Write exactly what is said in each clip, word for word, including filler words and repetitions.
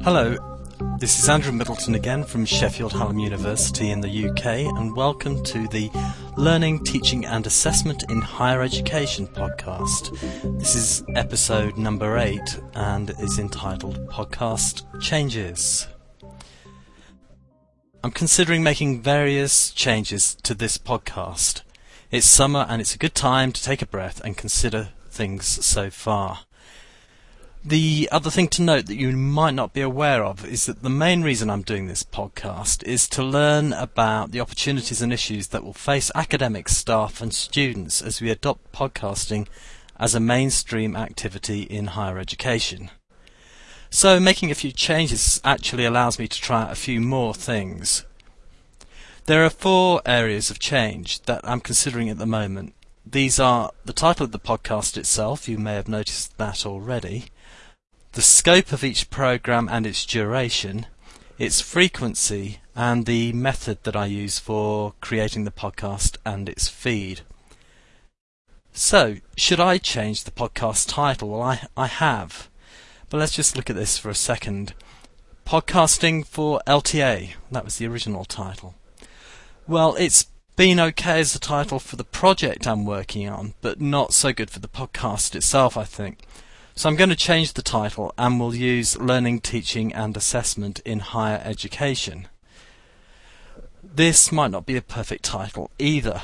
Hello, this is Andrew Middleton again from Sheffield Hallam University in the U K, and welcome to the Learning, Teaching and Assessment in Higher Education podcast. This is episode number eight and is entitled Podcast Changes. I'm considering making various changes to this podcast. It's summer and it's a good time to take a breath and consider things so far. The other thing to note that you might not be aware of is that the main reason I'm doing this podcast is to learn about the opportunities and issues that will face academic staff and students as we adopt podcasting as a mainstream activity in higher education. So making a few changes actually allows me to try out a few more things. There are four areas of change that I'm considering at the moment. These are the title of the podcast itself, you may have noticed that already, the scope of each program and its duration, its frequency, and the method that I use for creating the podcast and its feed. So, should I change the podcast title? Well, I, I have. But let's just look at this for a second. Podcasting for L T A, that was the original title. Well, it's been okay as a title for the project I'm working on, but not so good for the podcast itself, I think. So I'm going to change the title and we'll use Learning, Teaching and Assessment in Higher Education. This might not be a perfect title either.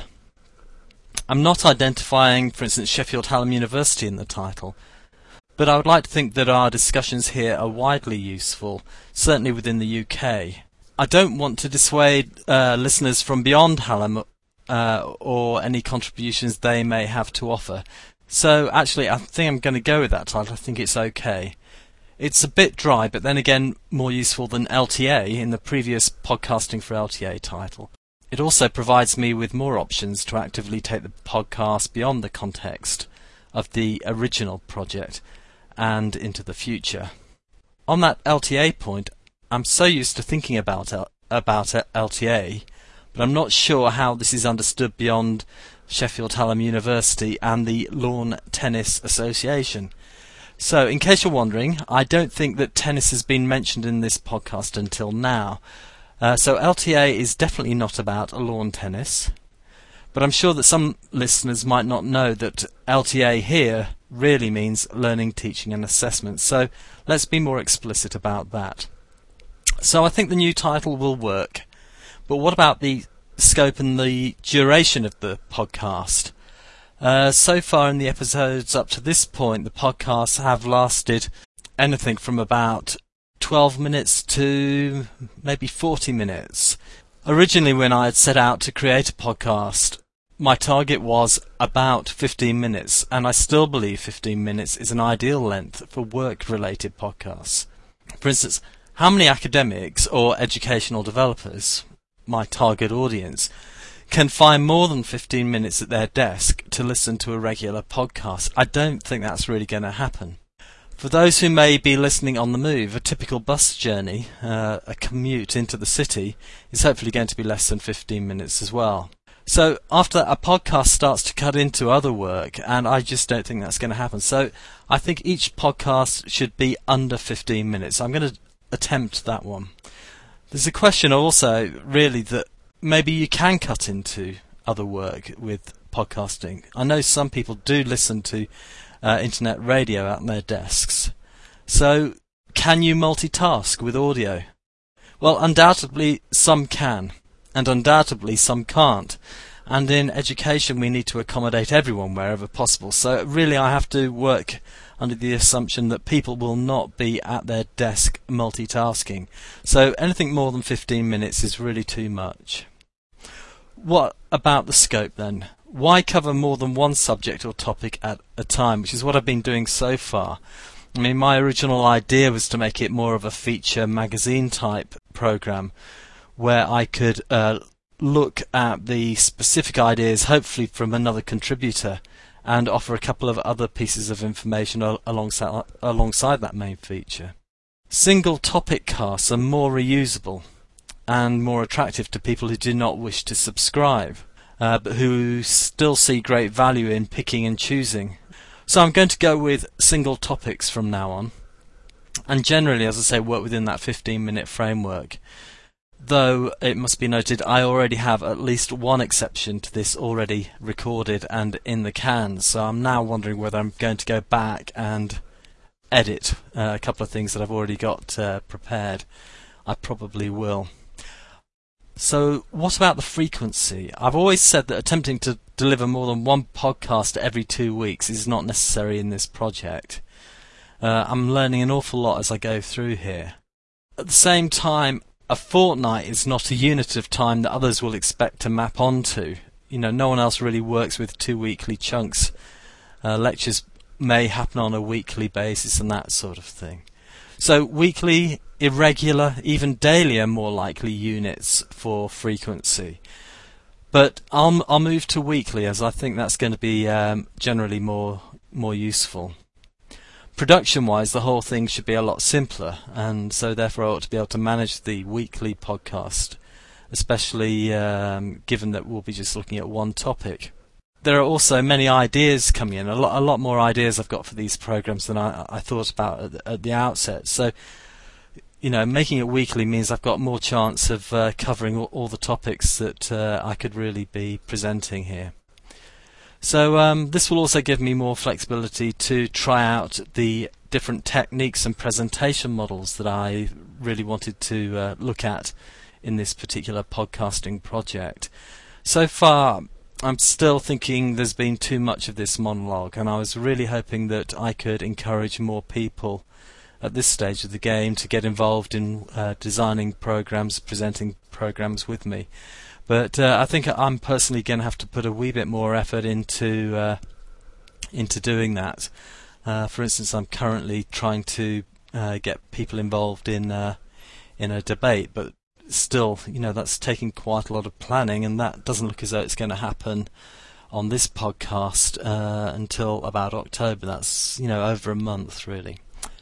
I'm not identifying, for instance, Sheffield Hallam University in the title, but I would like to think that our discussions here are widely useful, certainly within the U K. I don't want to dissuade uh, listeners from beyond Hallam uh, or any contributions they may have to offer. So actually I think I'm going to go with that title. I think it's okay. It's a bit dry, but then again more useful than L T A in the previous Podcasting for L T A title. It also provides me with more options to actively take the podcast beyond the context of the original project and into the future. On that L T A point, I'm so used to thinking about L- about L T A, but I'm not sure how this is understood beyond Sheffield Hallam University and the Lawn Tennis Association. So, in case you're wondering, I don't think that tennis has been mentioned in this podcast until now. Uh, so L T A is definitely not about lawn tennis. But I'm sure that some listeners might not know that L T A here really means Learning, Teaching and Assessment. So let's be more explicit about that. So I think the new title will work. But what about the scope and the duration of the podcast? Uh, so far in the episodes up to this point, the podcasts have lasted anything from about twelve minutes to maybe forty minutes. Originally, when I had set out to create a podcast, my target was about fifteen minutes, and I still believe fifteen minutes is an ideal length for work-related podcasts. For instance, how many academics or educational developers, my target audience, can find more than fifteen minutes at their desk to listen to a regular podcast? I don't think that's really going to happen. For those who may be listening on the move, a typical bus journey, uh, a commute into the city, is hopefully going to be less than fifteen minutes as well. So after that, a podcast starts to cut into other work, and I just don't think that's going to happen. So I think each podcast should be under fifteen minutes. I'm going to attempt that one. There's a question also, really, that maybe you can cut into other work with podcasting. I know some people do listen to uh, internet radio at their desks. So, can you multitask with audio? Well, undoubtedly some can, and undoubtedly some can't. And in education we need to accommodate everyone wherever possible. So really I have to work under the assumption that people will not be at their desk multitasking. So anything more than fifteen minutes is really too much. What about the scope then? Why cover more than one subject or topic at a time, which is what I've been doing so far? I mean, my original idea was to make it more of a feature magazine type program where I could uh, look at the specific ideas, hopefully from another contributor, and offer a couple of other pieces of information al- alongside, alongside that main feature. Single topic casts are more reusable and more attractive to people who do not wish to subscribe, uh, but who still see great value in picking and choosing. So I'm going to go with single topics from now on. and generally, as I say, work within that fifteen minute framework. Though it must be noted, I already have at least one exception to this already recorded and in the can, so I'm now wondering whether I'm going to go back and edit uh, a couple of things that I've already got uh, prepared. I probably will. So what about the frequency? I've always said that attempting to deliver more than one podcast every two weeks is not necessary in this project. Uh, I'm learning an awful lot as I go through here. At the same time, a fortnight is not a unit of time that others will expect to map onto. You know, no one else really works with two weekly chunks. Uh, lectures may happen on a weekly basis and that sort of thing. So weekly, irregular, even daily are more likely units for frequency. But I'll, I'll move to weekly, as I think that's going to be um, generally more more useful. Production-wise, the whole thing should be a lot simpler, and so therefore I ought to be able to manage the weekly podcast, especially um, given that we'll be just looking at one topic. There are also many ideas coming in, a lot, a lot more ideas I've got for these programs than I, I thought about at the, at the outset. So, you know, making it weekly means I've got more chance of uh, covering all, all the topics that uh, I could really be presenting here. So um, this will also give me more flexibility to try out the different techniques and presentation models that I really wanted to uh, look at in this particular podcasting project. So far, I'm still thinking there's been too much of this monologue, and I was really hoping that I could encourage more people at this stage of the game to get involved in uh, designing programs, presenting programs with me. But uh, I think I'm personally going to have to put a wee bit more effort into uh, into doing that. Uh, for instance, I'm currently trying to uh, get people involved in uh, in a debate, but still, you know, that's taking quite a lot of planning, and that doesn't look as though it's going to happen on this podcast uh, until about October. That's, you know, over a month really.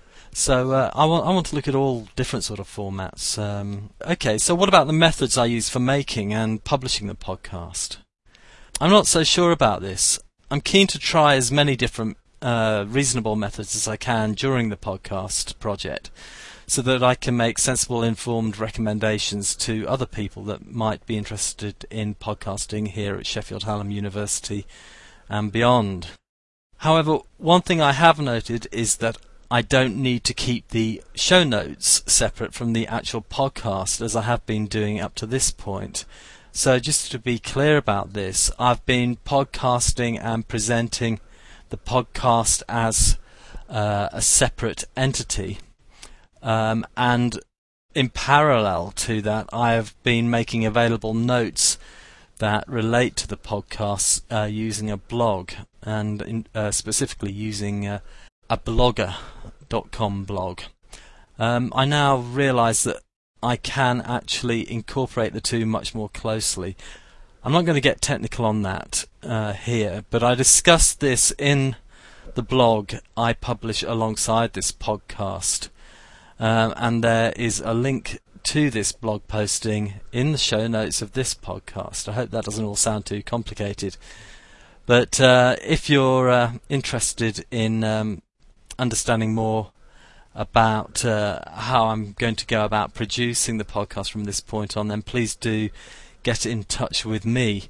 So uh, I want I want to look at all different sort of formats. Um, okay, so what about the methods I use for making and publishing the podcast? I'm not so sure about this. I'm keen to try as many different uh, reasonable methods as I can during the podcast project, so that I can make sensible, informed recommendations to other people that might be interested in podcasting here at Sheffield Hallam University and beyond. However, one thing I have noted is that I don't need to keep the show notes separate from the actual podcast, as I have been doing up to this point. So just to be clear about this, I've been podcasting and presenting the podcast as uh, a separate entity. Um, and in parallel to that, I have been making available notes that relate to the podcast uh, using a blog, and in, uh, specifically using uh, a blogger dot com blog. Um, I now realise that I can actually incorporate the two much more closely. I'm not going to get technical on that uh, here, but I discussed this in the blog I publish alongside this podcast. Um, and there is a link to this blog posting in the show notes of this podcast. I hope that doesn't all sound too complicated. But uh, if you're uh, interested in um, understanding more about uh, how I'm going to go about producing the podcast from this point on, then please do get in touch with me,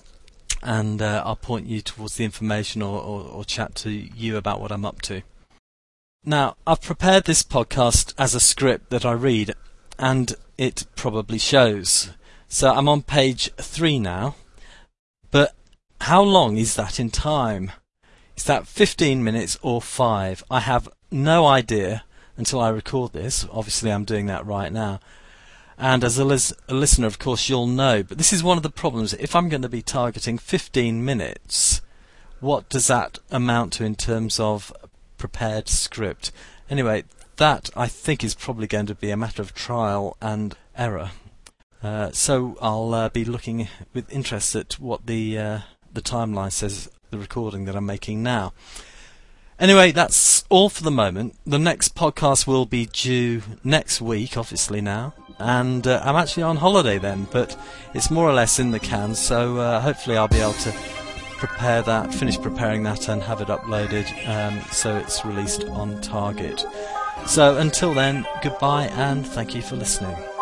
and uh, I'll point you towards the information or, or, or chat to you about what I'm up to. Now, I've prepared this podcast as a script that I read, and it probably shows. So I'm on page three now, but how long is that in time? Is that fifteen minutes or five? I have no idea until I record this. Obviously I'm doing that right now. And as a, lis- a listener, of course, you'll know. But this is one of the problems. If I'm going to be targeting fifteen minutes, what does that amount to in terms of prepared script? Anyway, that I think is probably going to be a matter of trial and error. Uh, so I'll uh, be looking with interest at what the uh, the timeline says, the recording that I'm making now. Anyway, that's all for the moment. The next podcast will be due next week, obviously now, and uh, I'm actually on holiday then, but it's more or less in the can, so uh, hopefully I'll be able to prepare that, finish preparing that and have it uploaded um, so it's released on target. So until then, goodbye and thank you for listening.